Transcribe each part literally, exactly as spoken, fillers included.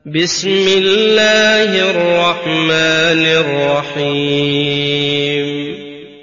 بسم الله الرحمن الرحيم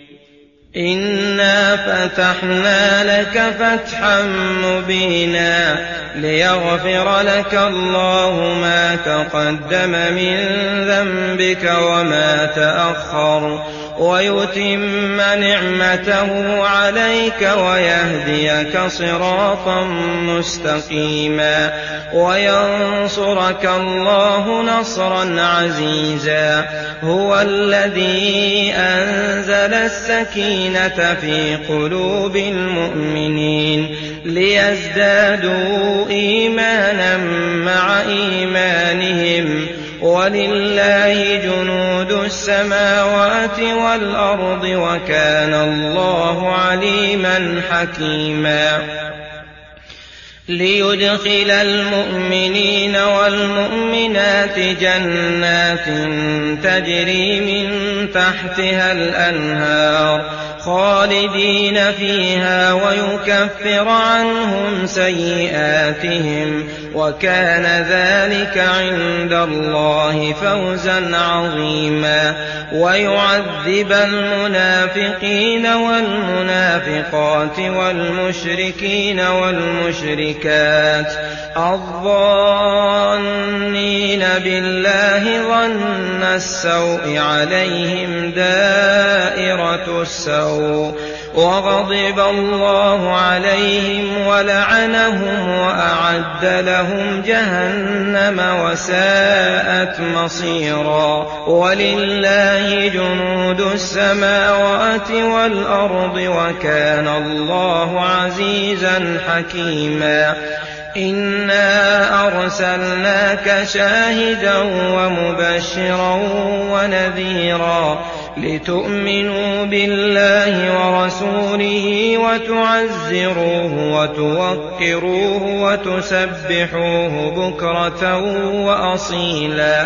إنا فتحنا لك فتحا مبينا ليغفر لك الله ما تقدم من ذنبك وما تأخر ويتم نعمته عليك ويهديك صراطا مستقيما وينصرك الله نصرا عزيزا هو الذي أنزل السكينة في قلوب المؤمنين ليزدادوا إيمانا مع إيمانهم ولله جنود السماوات والأرض وكان الله عليما حكيما ليدخل المؤمنين والمؤمنات جنات تجري من تحتها الأنهار خالدين فيها ويكفر عنهم سيئاتهم وكان ذلك عند الله فوزا عظيما ويعذب المنافقين والمنافقات والمشركين والمشركات الظانين بالله ظن السوء عليهم دائرة السوء وغضب الله عليهم ولعنهم وأعد لهم جهنم وساءت مصيرا ولله جنود السماوات والأرض وكان الله عزيزا حكيما إنا أرسلناك شاهدا ومبشرا ونذيرا لتؤمنوا بالله ورسوله وتعزروه وتوقروه وتسبحوه بكرة وأصيلا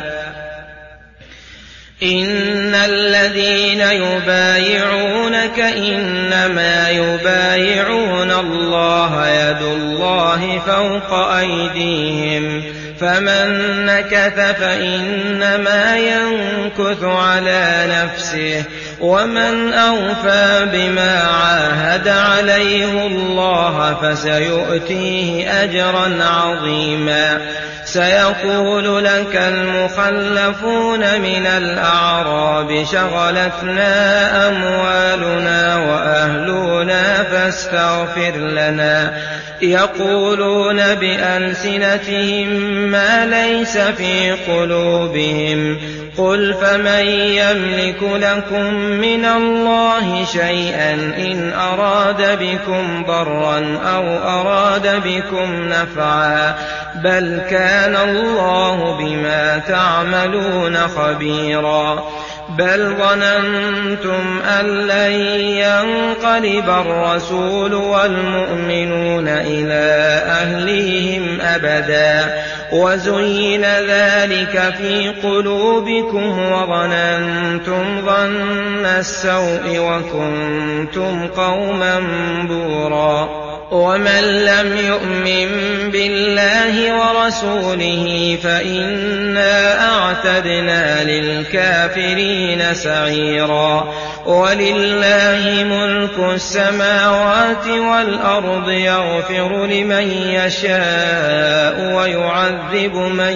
إن الذين يبايعونك إنما يبايعون الله يد الله فوق أيديهم فمن نكث فإنما ينكث على نفسه ومن أوفى بما عاهد عليه الله فسيؤتيه أجرا عظيما سيقول لك المخلفون من الأعراب شغلتنا أموالنا وأهلنا فاستغفر لنا يقولون بألسنتهم ما ليس في قلوبهم قل فمن يملك لكم من الله شيئا إن أراد بكم ضرا أو أراد بكم نفعا بل كان الله بما تعملون خبيرا بل ظننتم أن لن ينقلب الرسول والمؤمنون إلى أهليهم أبدا وزين ذلك في قلوبكم وظننتم ظن السوء وكنتم قوما بورا ومن لم يؤمن بالله ورسوله فإنا أعتدنا للكافرين سعيرا ولله ملك السماوات والأرض يغفر لمن يشاء ويعذب من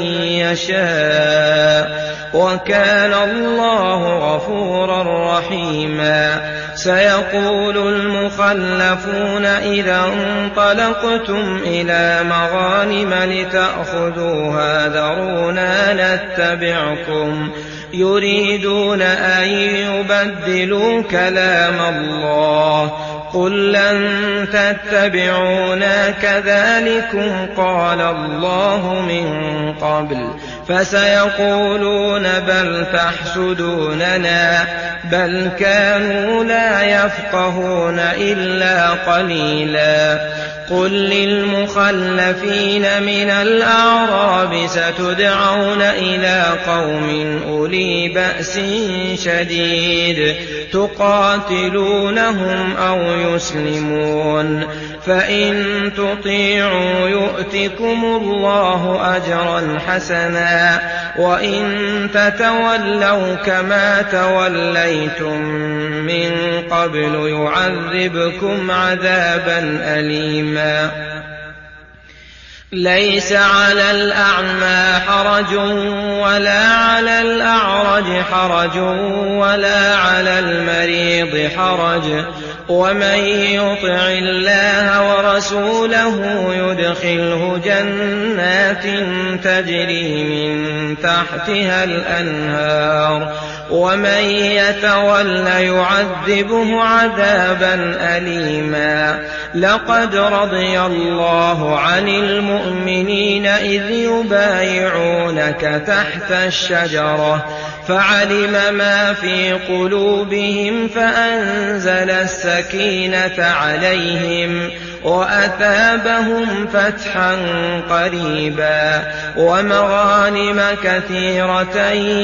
يشاء وكان الله غفورا رحيما سيقول المخلفون إذا انطلقتم إلى مغانم لتأخذوها ذرونا نتبعكم يريدون أن يبدلوا كلام الله قل لن تتبعونا كذلكم قال الله من قبل فسيقولون بل تحسدوننا بل كانوا لا يفقهون إلا قليلا قل للمخلفين من الأعراب ستدعون إلى قوم أولي بأس شديد تقاتلونهم أو يسلمون فإن تطيعوا يؤتكم الله أجرا حسنا وإن تتولوا كما توليتم من قبل يعذبكم عذابا أليما ليس على الأعمى حرج ولا على الأعرج حرج ولا على المريض حرج ومن يطع الله ورسوله يدخله جنات تجري من تحتها الأنهار ومن يتول يعذبه عذابا أليما لقد رضي الله عن المؤمنين إذ يبايعونك تحت الشجرة فعلم ما في قلوبهم فأنزل السكينة عليهم وأثابهم فتحا قريبا ومغانم كثيرة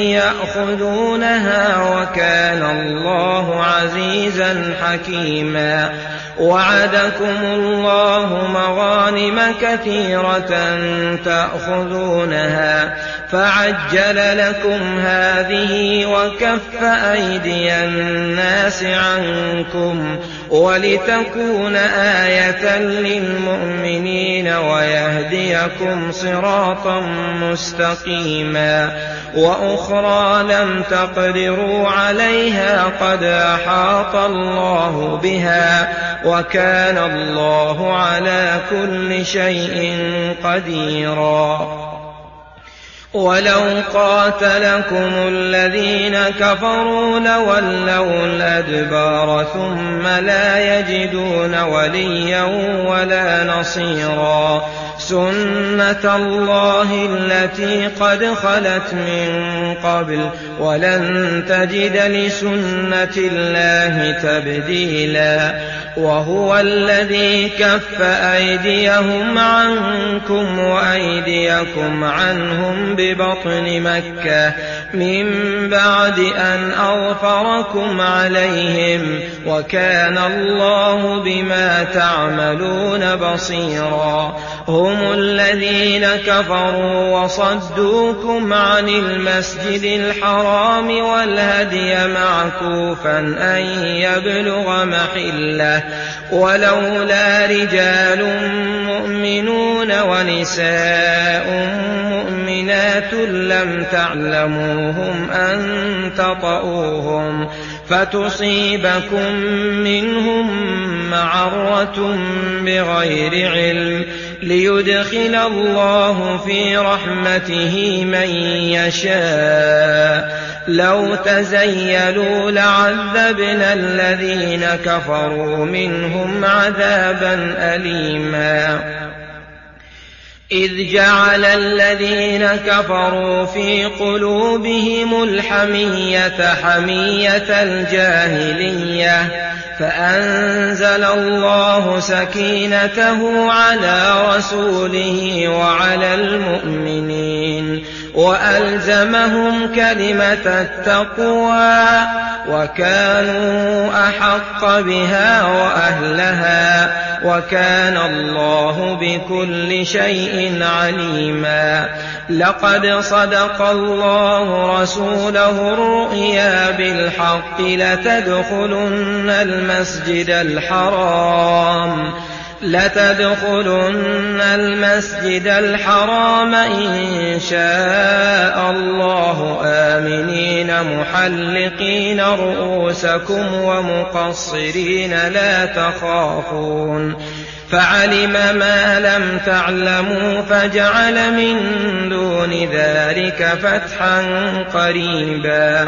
يأخذونها وكان الله عزيزا حكيما وعدكم الله مغانم كثيرة تأخذونها فعجل لكم هذه وكف أيدي الناس عنكم ولتكون آية للمؤمنين ويهديكم صراطا مستقيما وأخرى لم تقدروا عليها قد أحاط الله بها وكان الله على كل شيء قديرا ولو قاتلكم الذين كفروا لولوا الأدبار ثم لا يجدون وليا ولا نصيرا سنة الله التي قد خلت من قبل ولن تجد لسنة الله تبديلا وهو الذي كف أيديهم عنكم وأيديكم عنهم ببطن مكة من بعد أن أظفركم عليهم وكان الله بما تعملون بصيرا هم الذين كفروا وصدوكم عن المسجد الحرام والهدي معكوفا أن يبلغ محله ولولا رجال مؤمنون ونساء مؤمنات لم تعلموهم أن تطؤوهم فتصيبكم منهم معرة بغير علم ليدخل الله في رحمته من يشاء لو تزيلوا لعذبنا الذين كفروا منهم عذابا أليما إذ جعل الذين كفروا في قلوبهم الحمية حمية الجاهلية فأنزل الله سكينته على رسوله وعلى المؤمنين وألزمهم كلمة التقوى وكانوا أحق بها وأهلها وكان الله بكل شيء عليما لقد صدق الله رسوله الرؤيا بالحق لتدخلن المسجد الحرام لتدخلن المسجد الحرام إن شاء الله آمنين محلقين رؤوسكم ومقصرين لا تخافون فعلم ما لم تعلموا فجعل من دون ذلك فتحا قريبا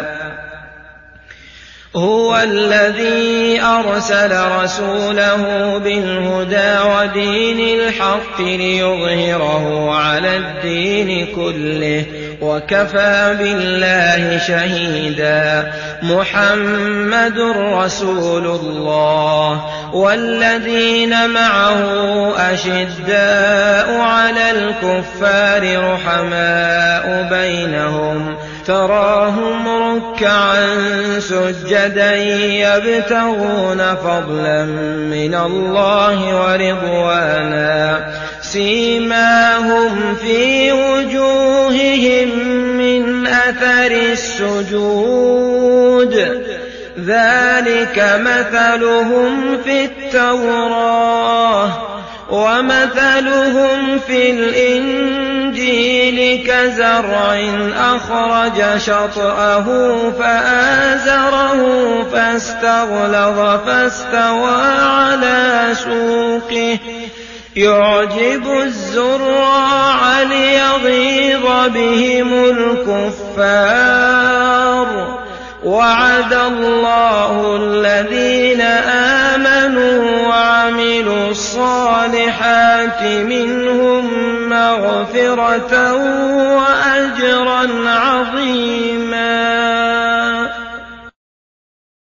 هو الذي أرسل رسوله بالهدى ودين الحق ليظهره على الدين كله وكفى بالله شهيدا. محمد رسول الله والذين معه أشداء على الكفار رحماء بينهم تراهم ركعا سجدا يبتغون فضلا من الله ورضوانا سيماهم في وجوههم من أثر السجود ذلك مثلهم في التوراة ومثلهم في الإنجيل كزرع أخرج شطأه فآزره فاستغلظ فاستوى على سوقه يعجب الزراع ليغيظ بهم الكفار. وعد الله الذين آمنوا وعملوا الصالحات منهم مغفرة وأجرا عظيما.